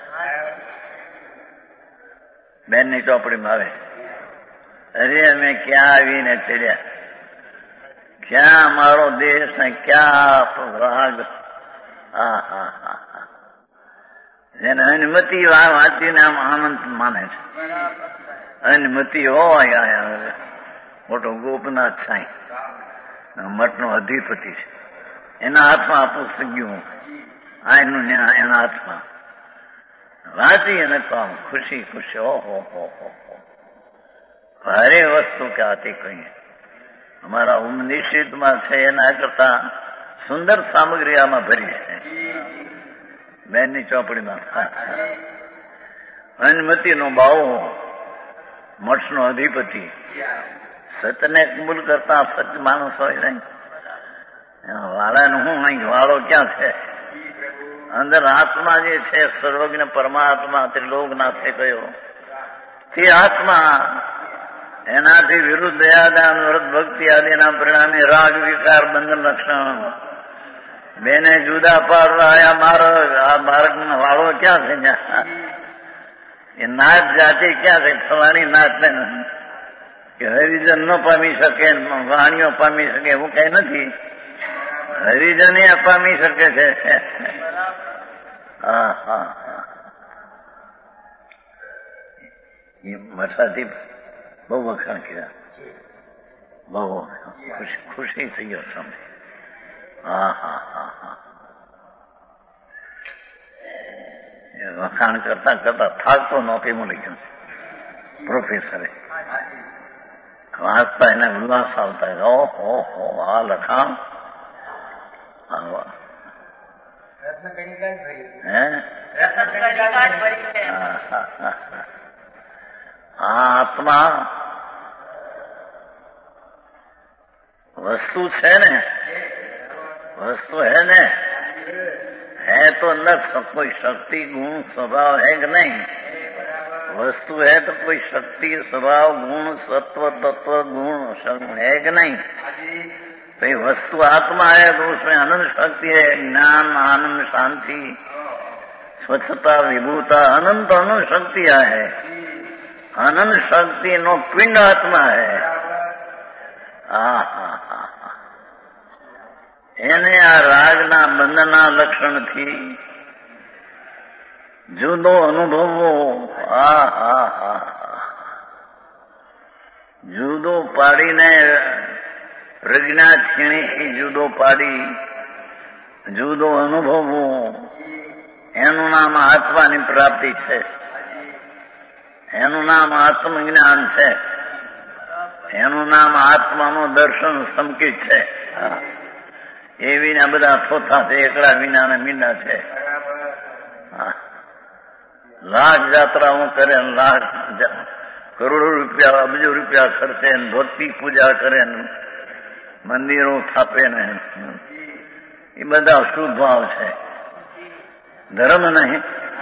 બેનની ચોપડીમાં આવે છે. અરે અમે ક્યાં આવીને ચડ્યા, ક્યાં અમારો દેશ ને ક્યાં રાગ. હા હા હા હા, જેને અનુમતિ વાંચીને આમ આનંદ માને છે. અનુમતિ હોય, મોટો ગોપનાથ સાંઈ મઠનો અધિપતિ છે, એના હાથમાં આપું સગ્યું, આનું એના હાથમાં વાંચી અને તો આમ ખુશી ખુશી. ઓહો હો હો, ભારે વસ્તુ ક્યાંથી કહીએ. અમારા ઉપનિષદમાં છે એના કરતા સુંદર સામગ્રી આમાં ભરી છે બેનની ચોપડીમાં. અનુમતિનો બાવો, મઠનો અધિપતિ, સતને કબૂલ કરતા સત માણસ હોય નહીં. વાળાનું હું નહીં, વાળો ક્યાં છે? અંદર આત્મા જે છે, સર્વજ્ઞ પરમાત્મા, ત્રિલોકનાથે કહ્યો તે આત્મા, એનાથી વિરુદ્ધ દયાદાન વ્રત ભક્તિ આદિના પરિણામે રાગ વિકાર બંધન લક્ષણ બેને જુદા પાડવા આ માર્ગમાં વાળો ક્યાં છે? એ નાત જાતિ ક્યાં છે? ફલાણી નાત ને કે હરિજન ન પામી શકે, વાણીઓ પામી શકે એવું કઈ નથી. હરિજન એ પામી શકે છે. હા હા હા, એ મઠાથી બહુ વખાણ કર્યા, બહુ ખુશી થઈ ગયો સમય. હા હા હા હા, વખાણ કરતા કરતા થાકતો નહોતો એવું લખ્યું છે પ્રોફેસરે. વાંચતા એને ઉલ્લાસ આવતા. ઓહો હો, આ લખાણ આત્મા વસ્તુ છે ને, વસ્તુ હે ને, है तो न कोई शक्ति गुण स्वभाव है कि नहीं? वस्तु है तो कोई शक्ति स्वभाव गुण सत्व तत्व गुण है कि नहीं? तो ये वस्तु आत्मा है तो उसमें अनंत शक्ति है, ज्ञान आनंद शांति स्वच्छता विभूता अनंत अनंत शक्तियां है. अनंत शक्ति नो पिंड आत्मा है. હા હા હા, એને આ રાગના બંધના લક્ષણથી જુદો અનુભવવો. હા હા હા, જુદો પાડીને પ્રજ્ઞા છીણીથી જુદો પાડી જુદો અનુભવવો એનું નામ આત્માની પ્રાપ્તિ છે. એનું નામ આત્મજ્ઞાન છે. એનું નામ આત્માનું દર્શન સંકિત છે. એ વિના બધા થોથા છે, એકડા વિનાના મીંડા છે. લાખ જાત્રાઓ કરે, લાખ કરોડો રૂપિયા અબજો રૂપિયા ખર્ચે, ભક્તિ પૂજા કરે, મંદિરો સ્થાપે ને એ બધા શુદ્ધ ભાવ છે, ધર્મ નહીં.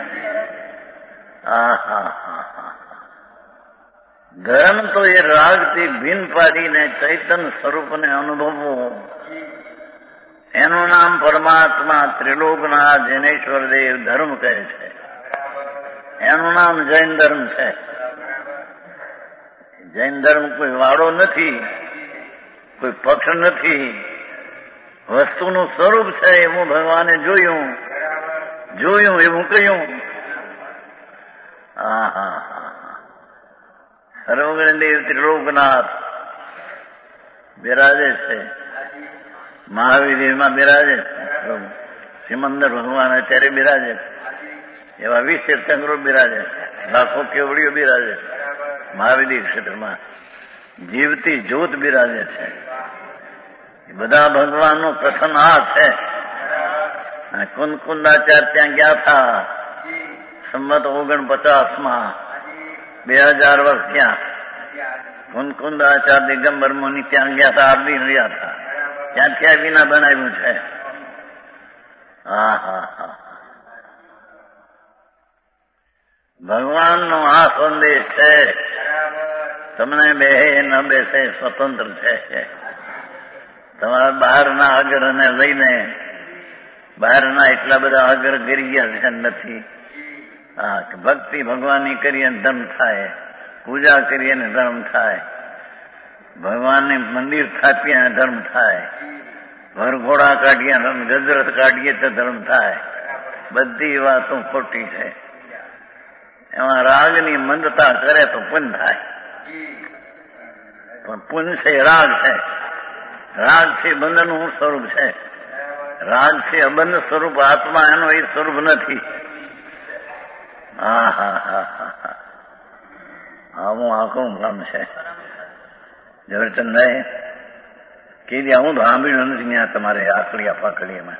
ધર્મ તો એ રાગથી ભીન પાડીને ચૈતન સ્વરૂપને અનુભવવું, એનું નામ પરમાત્મા ત્રિલોકના જૈનેશ્વર દેવ ધર્મ કહે છે. એનું નામ જૈન ધર્મ છે. જૈન ધર્મ કોઈ વાળો નથી, કોઈ પક્ષ નથી, વસ્તુનું સ્વરૂપ છે એવું ભગવાને જોયું એવું કહ્યું. સર્વગણદેવ ત્રિલોકનાથ બિરાજે છે, મહાવીરમાં બિરાજે છે, સિમંદર ભગવાન અત્યારે બિરાજે છે, એવા 20 તીર્થંકરો બિરાજે છે, લાખો કેવડીઓ બિરાજે છે. મહાવીર ક્ષેત્રમાં જીવતી જ્યોત બિરાજે છે. એ બધા ભગવાનનું કથન આ છે. કુંદકુંદાચાર્ય ત્યાં ગયા હતા સંમત 49માં, 2000 વર્ષ ત્યાં. કુંદકુંદાચાર્ય દિગંબર મુનિ ત્યાં ગયા હતા, 8 દિન રહ્યા હતા. ત્યાંથી આ વિના બનાવ્યું છે. ભગવાનનો આ સંદેશ છે. તમને બેહે ન બેસે સ્વતંત્ર છે. તમારા બહારના આગ્રહને લઈને બહારના એટલા બધા આગ્રહ કરી ગયા છે નથી. ભક્તિ ભગવાનની કરીએ ધર્મ થાય, પૂજા કરીએ ને ધર્મ થાય, ભગવાનને મંદિર સ્થાપીએ ને ધર્મ થાય, વરઘોડા કાઢીએ ગજરત કાઢીએ તો ધર્મ થાય. બધી વાતો ખોટી છે. એમાં રાગની મંદતા કરે તો પુણ્ય થાય, પણ પુણ્ય છે રાગ છે. રાગ છે બંધનનું સ્વરૂપ છે. રાગ છે અબંધ સ્વરૂપ. આત્મા એનો એ સ્વરૂપ નથી. આવું આખું કામ છે. ઝવેરચંદભાઈ કીધી હું તો સાંભળ્યું નથી ત્યાં તમારે આકડીયા પાકડીમાં.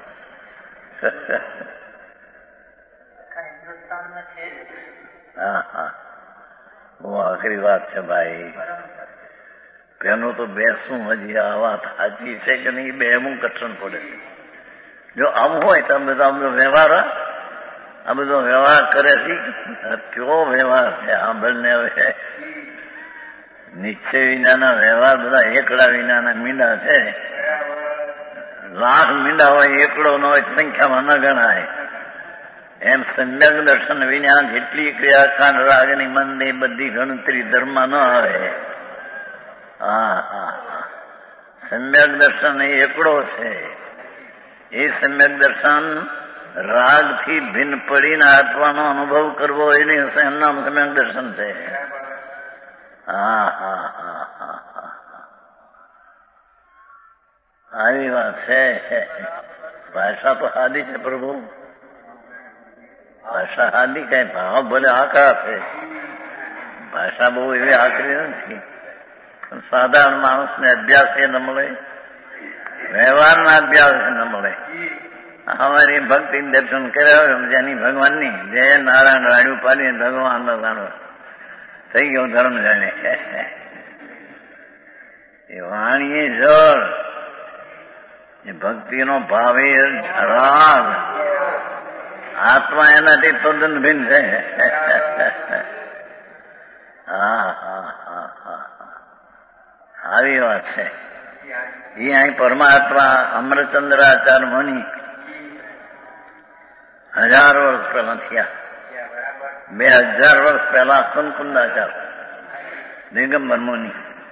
બહુ આખરી વાત છે ભાઈ. પેલું તો બેસવું હજી આ વાત સાચી છે કે નહીં, બેવું કઠણ પડે છે. જો આમ હોય તો બધા વ્યવહાર આ બધો વ્યવહાર કરે છે. કયો વ્યવહાર છે સાંભળને. હવે નિશ્ચય વિનાના વ્યવહાર બધા એકડા વિનાના મીંડા છે. લાખ મીંડા હોય, એકડો ન હોય, સંખ્યામાં ન ગણાય. એમ સમ્યક દર્શન વિના જેટલી ક્રિયાકાંડ રાગની મનની બધી ગણતરી ધર્મમાં ન આવે. સમ્યક દર્શન એ એકડો છે. એ સમ્યક દર્શન રાગથી ભિન્ન પડીને આત્માનો અનુભવ કરવો એનું નામ સમ્યક દર્શન છે. આવી વાત છે. ભાષા તો સાદી છે પ્રભુ, ભાષા સાદી કઈ ભાવ ભલે આકરા છે. ભાષા બહુ એવી આકરી નથી. પણ સાધારણ માણસને અભ્યાસ એ ન મળે, વ્યવહારના અભ્યાસ ન મળે. અમારી ભક્તિ દર્શન કર્યા જેની ભગવાનની જય નારાયણ રાડ્યું પાડીને ભગવાન નો જાણો થઈ ગયો ધર્મ જાણે. એ વાણીએ જળ, એ ભક્તિનો ભાવે રાગ, આત્મા એનાથી તદ્દન ભિન્ન છે. આવી વાત છે. એ અહીં પરમાત્મા અમરચંદ્રાચાર્ય મુનિ 1000 વર્ષ પહેલા થયા. 2000 વર્ષ પહેલા કુંદકુંદાચાર્ય દિગંબર મુનિ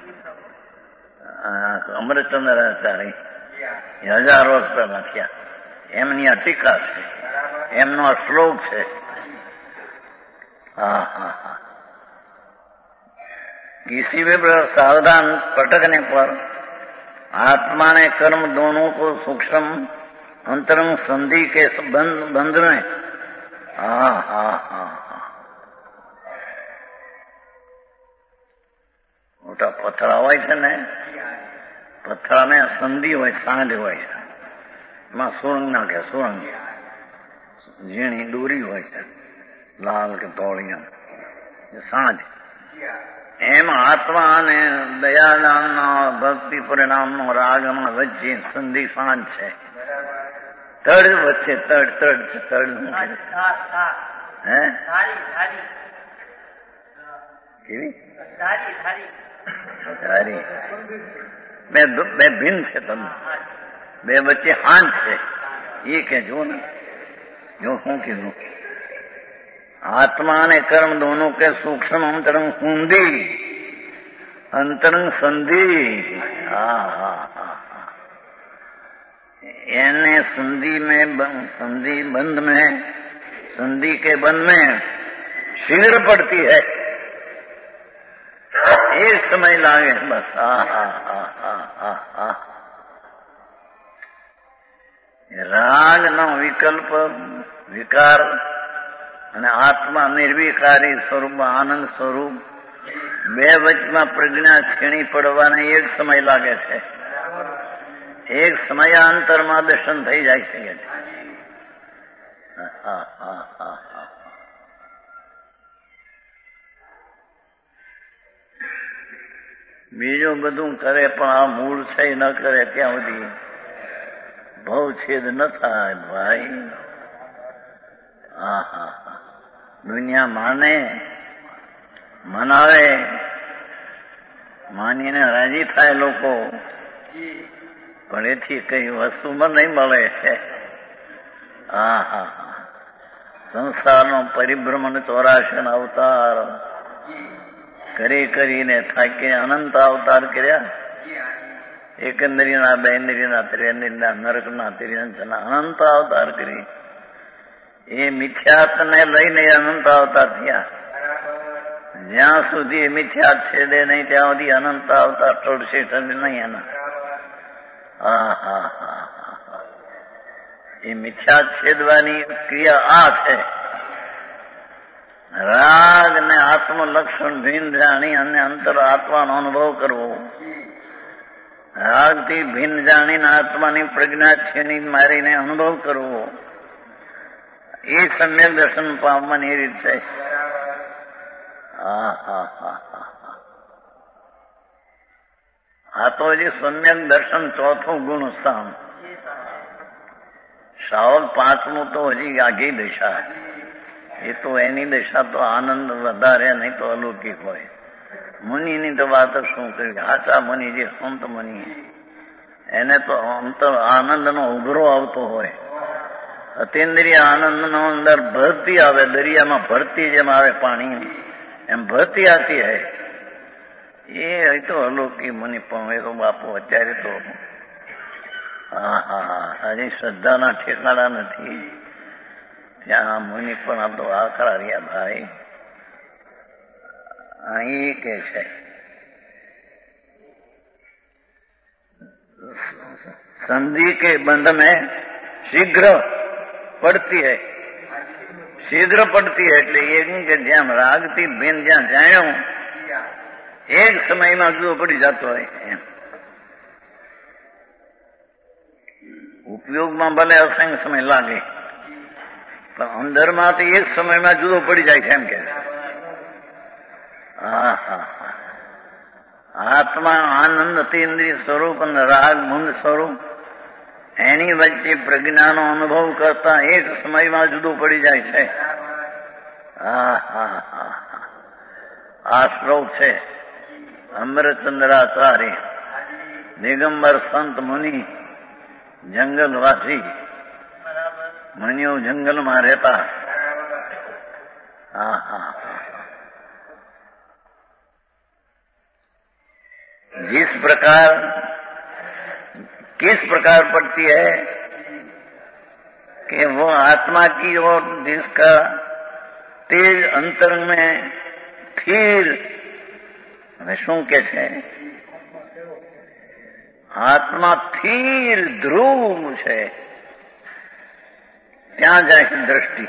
અમરચંદ્રાચાર્ય 1000 વર્ષ પહેલા થયા. એમની આ ટીકા છે, એમનો આ શ્લોક છે. किसी भी सावधान पटकने पर आत्मा ने कर्म दोनों को सूक्ष्म अंतरंग संधि के बंध में मोटा पथरा હોય છે ને પથરાને સંધિ હોય સાંજ હોય છે એમાં સુરંગ નાખે સુરંગ ઝીણી દોરી હોય છે લાલ કે ધોળી સાંજ એમ આત્મા અને દયાદાનનો ભક્તિ પરિણામનો રાગમાં વચ્ચે સંધિ સાંજ છે તડ વચ્ચે તડ છે તડ હે કેવી ધારી બે ભિન્ન છે તમે બે વચ્ચે હાંજ છે એ કે જો ને જો શું કીધું आत्मा ने कर्म दोनों के सूक्ष्म अंतरंग संधि यानी संधि बंध में संधि के बंध में शीघ्र पड़ती है एक समय लागे बस राग न विकल्प विकार અને આત્મા નિર્વિકારી સ્વરૂપ આનંદ સ્વરૂપ બે વચમાં પ્રજ્ઞા છીણી પડવાને એક સમય લાગે છે એક સમયાંતરમાં દર્શન થઈ જાય છે બીજું બધું કરે પણ આ મૂળ છે ન કરે ત્યાં સુધી ભવછેદ ન થાય ભાઈ दुनिया माने मनावे मानीने राजी थाय लोको पण एथी कई वस्तुमां नहीं मळे संसारनो परिभ्रमण 84 अवतार करीने थाके अनंत अवतार कर्या एकंदरीना बेंदरीना त्रिंदरीना नरकना तिर्यंचना अनंत अवतार करी એ મિથ્યાત ને લઈને અનંત અવતાર થયા જ્યાં સુધી મિથ્યાત છેદે નહીં ત્યાં સુધી અનંત અવતાર ટોળશે નહીં એના એ મિથ્યાત છેદવાની ક્રિયા આ છે રાગ ને આત્મલક્ષણ ભિન્ન જાણી અને અંતર આત્માનો અનુભવ કરવો રાગથી ભિન્ન જાણીને આત્માની પ્રજ્ઞા છીની મારીને અનુભવ કરવો એ સમ્યક દર્શન પામવાની રીત છે આ તો હજી સમ્યક દર્શન ચોથું ગુણ સ્થાન શાવક પાંચમું તો હજી આઘી દશા એ તો એની દશા તો આનંદ વધારે નહીં તો અલૌકિક હોય મુનિની તો વાત શું કરી સાચા મુનિ જે સંત મુનિ એને તો અંતર આનંદનો ઉભરો આવતો હોય અતિન્દ્રિય આનંદનો અંદર ભરતી આવે દરિયામાં ભરતી જેમ આવે પાણી એમ ભરતી આતી હૈ એ તો અલૌકિક મુનિ પણ એ તો બાપુ અત્યારે તો હજી શ્રદ્ધાના ઠેકાણા નથી ત્યાં મુનિ પણ આ તો આકરા રહ્યા ભાઈ અહીં કે છે संधि के बंध में शीघ्र पड़ती है शीघ्र पड़ती है એટલે એ કે જેમ રાગથી ભિન્ન જ્યાં જાણ્યું એક સમયમાં જુદો પડી જતો હોય એમ ઉપયોગમાં ભલે અસંખ્ય સમય લાગે પણ અંદરમાંથી એક સમયમાં જુદો પડી જાય છે એમ કે આત્મા આનંદ અતિન્દ્રિય સ્વરૂપ અને રાગ મૂંદ સ્વરૂપ એની વચ્ચે પ્રજ્ઞાનો અનુભવ કરતા એક સમયમાં જુદો પડી જાય છે આ શ્લોક છે અમરચંદ્રાચાર્ય દિગંબર સંત મુનિ જંગલવાસી મુનિઓ જંગલમાં રહેતા किस प्रकार पड़ती है कि वो आत्मा की ओर जिसका तेज अंतर में स्थिर હવે શું કે છે? આત્મા સ્થિર ધ્રુવ છે, ત્યાં જાય છે દ્રષ્ટિ.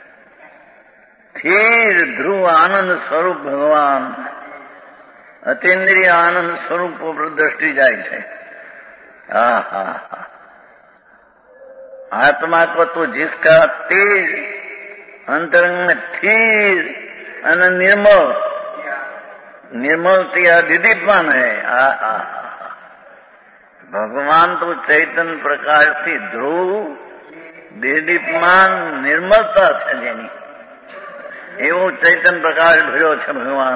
સ્થિર ધ્રુવ આનંદ સ્વરૂપ ભગવાન, અતિન્દ્રિય આનંદ સ્વરૂપ પર દ્રષ્ટિ જાય છે. आत्मा को तो जिसका तेज अंतरंग में स्थिर અને निर्मलतया दिदीपमान है. भगवान तो चैतन्य प्रकाश થી ધ્રુવ દિદીપમાન નિર્મળતા છે જેની, એવો ચૈતન્ય પ્રકાશ ભર્યો છે ભગવાન.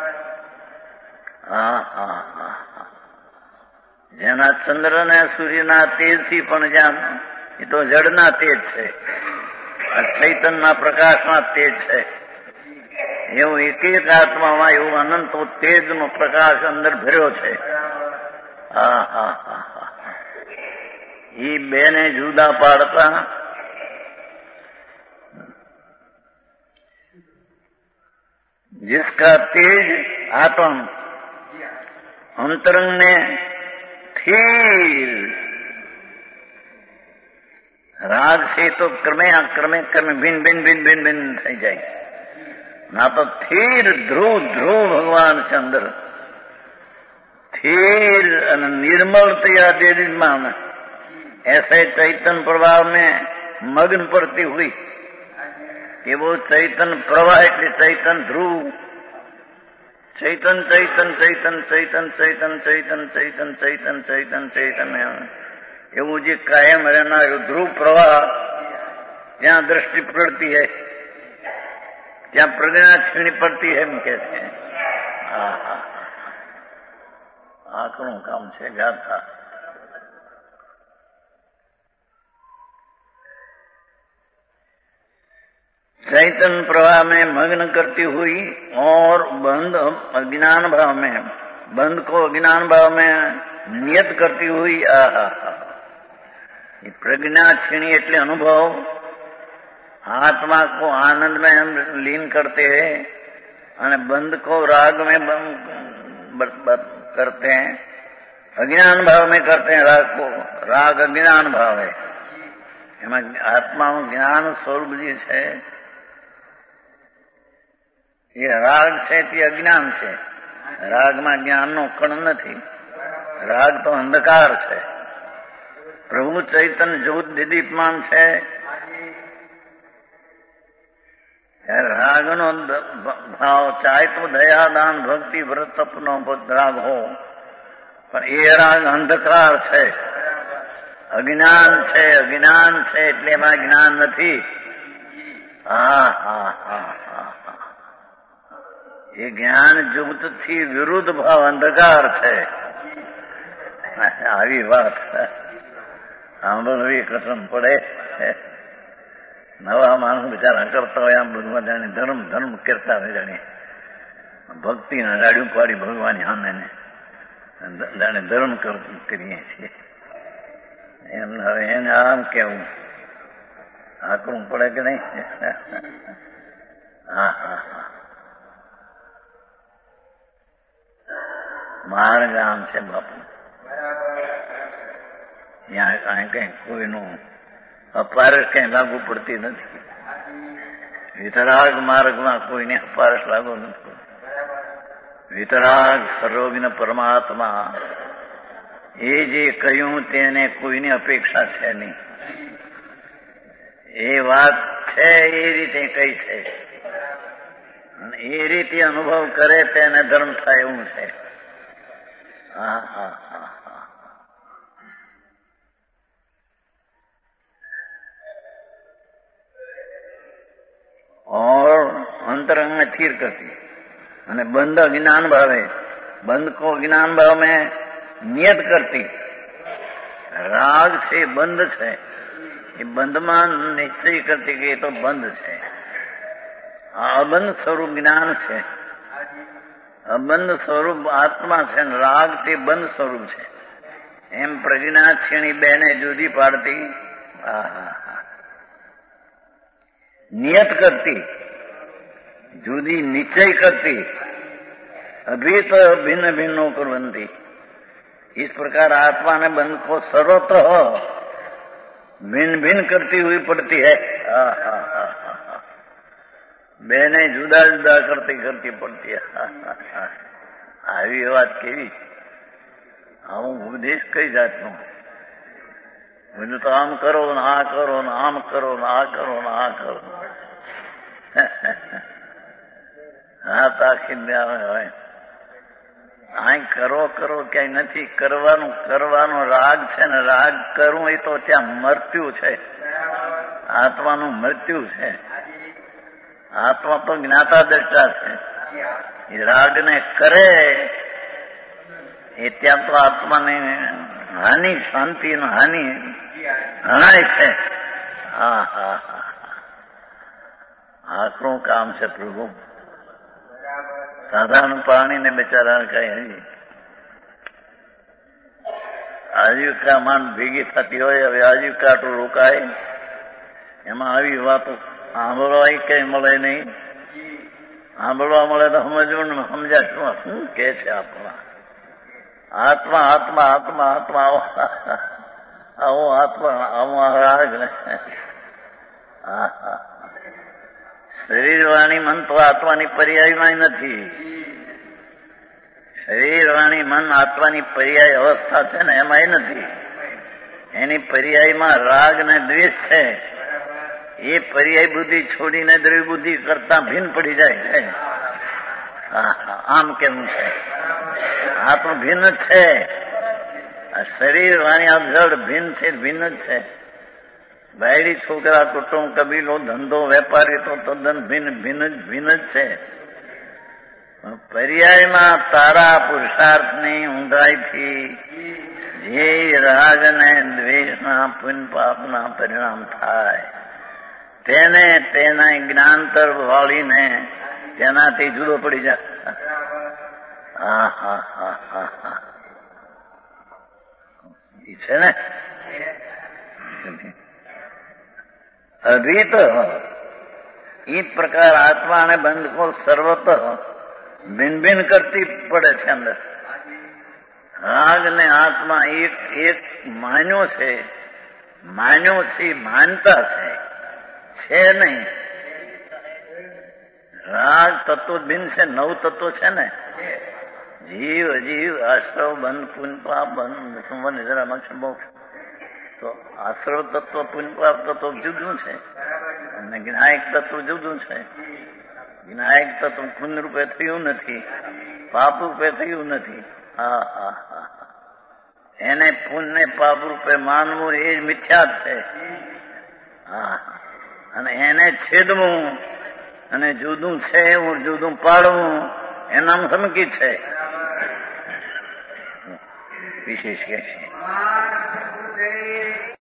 જેના ચંદ્ર ને સૂર્યના તેજથી પણ જ્યાં, એ તો જળના તેજ છે, આ ચૈતન્યના પ્રકાશના તેજ છે. એવું એક એક આત્મામાં એવું અનંતો તેજનો પ્રકાશ અંદર ભર્યો છે. એ બેને જુદા પાડતા जिसका तेज आत्म अंतरंग ने स्थिर, राग से तो क्रमे अक्रमे क्रमे भिन्न भिन्न भिन्न भिन्न भिन्न થઈ જાય. ना तो स्थिर ध्रुव ध्रुव भगवान के अंदर स्थिर निर्मलतया देदीमान, ऐसे चैतन्य प्रवाह में मग्न पड़ती हुई कि वो चैतन्य प्रवाह એટલે ચૈતન્ય ધ્રુવ, ચૈતન્ય ચૈતન્ય ચૈતન્ય ચૈતન્ય ચૈતન્ય ચૈતન્ય ચૈતન્ય ચૈતન્ય ચૈતન્ય ચૈતન્ય એવું જે કાયમ રહેનારું ધ્રુવ પ્રવાહ, ત્યાં દ્રષ્ટિ પડતી है, ત્યાં પ્રજ્ઞા છીણી પડતી है એમ કે છે. આકરું કામ છે ગાથા. चैतन्य प्रवाह में मग्न करती हुई और बंद अज्ञान भाव में, बंद को अज्ञान भाव में नियत करती हुई. प्रज्ञा क्षीणी એટલે अनुभव, आत्मा को आनंद में हम लीन करते हैं और बंद को राग में करते हैं, अज्ञान भाव में करते हैं. राग को, राग अज्ञान भाव है. એમાં આત્માનું જ્ઞાન સ્વરૂપ જે છે એ રાગ છે તે અજ્ઞાન છે. રાગમાં જ્ઞાનનો કણ નથી. રાગ તો અંધકાર છે. પ્રભુ ચૈતન્ય જ્યોત દિદીપમાન છે. રાગનો ભાવ ચાહે તો દયાદાન ભક્તિ વ્રત તપનો રાગ હો, પણ એ રાગ અંધકાર છે, અજ્ઞાન છે. અજ્ઞાન છે એટલે એમાં જ્ઞાન નથી. એ જ્ઞાન જુગત થી વિરુદ્ધ ભાવ અંધકાર છે. આવી વાત સાંભળવી કસમ પડે. નવા માણસ બિચારા કરતા હોય આમ બધું જાણે ધર્મ ધર્મ કરતા હોય, જાણે ભક્તિને રાડ્યું પાડી ભગવાન સામે ને જાણે ધર્મ કરીએ છીએ એમ. હવે એને આમ કેવું આકરું પડે કે નહીં? માર ગામ છે બાપુ, ત્યાં કઈ કોઈનું અપારસ કઈ લાગુ પડતી નથી. વિતરાગ માર્ગમાં કોઈને અપારસ લાગુ નથી. વિતરાગ સર્વજ્ઞ પરમાત્મા એ જે કહ્યું તેને કોઈની અપેક્ષા છે નહીં. એ વાત છે એ રીતે કઈ છે, એ રીતે અનુભવ કરે તેને ધર્મ થાય એવું છે. और अंतरंग में स्थिर करती અને બંધ અજ્ઞાન ભાવે, બંધ को अज्ञान भाव में नियत करती. राग से बंध છે, એ બંધમાં નિશ્ચય કરતી કે એ તો બંધ છે. આ અબંધ સ્વરૂપ જ્ઞાન છે, અબંધ સ્વરૂપ આત્મા છે, રાગ તે બંધ સ્વરૂપ છે. એમ પ્રજ્ઞા છીણી બેને જુદી પાડતી, નિયત કરતી, જુદી નિશ્ચય કરતી अभी तो भिन्न भिन्नो कुर्वन्ति। इस प्रकार आत्मा ने बंध को सर्वत्र भिन्न भिन्न करती हुई पड़ती है। बेने जुदा जुदा करती करती पड़ती है। આવી વાત કેવી? આવું ઉપદેશ કઈ જાતનો? બધું તો આમ કરો ને આ કરો ને આમ કરો ને આ કરો ને આ કરો. હા તાકીદ હોય. આ કરો કરો ક્યાંય નથી કરવાનું. કરવાનો રાગ છે ને, રાગ કરવું એ તો ત્યાં મૃત્યુ છે, આત્માનું મૃત્યુ છે. આત્મા તો જ્ઞાતા દ્રષ્ટા છે. એ રાગને કરે એ ત્યાં તો આત્માની હાનિ, શાંતિ હાનિ હણાય છે. હા હા હા, આકરું કામ છે પ્રભુ. સાધારણ પ્રાણીને બિચારા કઈ આજીવિકા માંડ ભેગી થતી હોય. હવે આજીવિકા આટલું રોકાય, એમાં આવી વાતો સાંભળવા કઈ મળે નહીં. સાંભળવા મળે તો સમજવું, સમજ્યા શું કે છે આપણા આત્મા આત્મા આત્મા આત્મા આવો આત્મા આવો રાગ ને. શરીર વાણી મન તો આત્માની પર્યાયમાં નથી. શરીર વાણી મન આત્માની પર્યાય અવસ્થા છે ને, એમાં નથી. એની પર્યાયમાં રાગ ને દ્વેષ છે. એ પર્યાય બુદ્ધિ છોડીને દ્રવ્ય બુદ્ધિ કરતા ભિન્ન પડી જાય છે. આમ કેમ છે? આ તો ભિન્ન છે. શરીર વાણી આ જડ ભિન્ન છે, ભિન્ન જ છે. બાયડી છોકરા, કુટુંબ, કબીલો, ધંધો, વેપારી તો તદ્દન ભિન્ન ભિન્ન જ ભિન્ન જ છે. પર્યાયમાં તારા પુરુષાર્થની ઊંધાઈથી જે રાગ ને દ્વેષના પુણ્ય પાપના પરિણામ થાય તેને તેના જ્ઞાનતર વાળીને તેનાથી જુદો પડી જાય. હા હા હા હા હા, એ છે ને. अभी तो इस प्रकार आत्मा ने बंध को सर्वतः भिन्न भिन्न करती पड़े છે અંદર. રાગ ને આત્મા એક એક માન્યો છે, માન્યો છે, માનતા છે નહીં. રાગ તત્વ ભિન્ન છે, નવ તત્વ છે ને. જીવ અજીવ આશ્રવ બંધ પુન પાપ બંધ સંવન જરા મોક્ષ. તો આશ્રવ તત્વ પુનપાપ તત્વ જુદું છે અને જ્ઞાયક તત્વ જુદું છે. જ્ઞાયક તત્વ પુન રૂપે થયું નથી, પાપ રૂપે થયું નથી. હા હા હા, એને પુણ્ય પાપ રૂપે માનવું એ જ મિથ્યા છે. હા, અને એને છેદવું અને જુદું છે એવું જુદું પાડવું એનામ સમકી છે. વિશેષ કે છે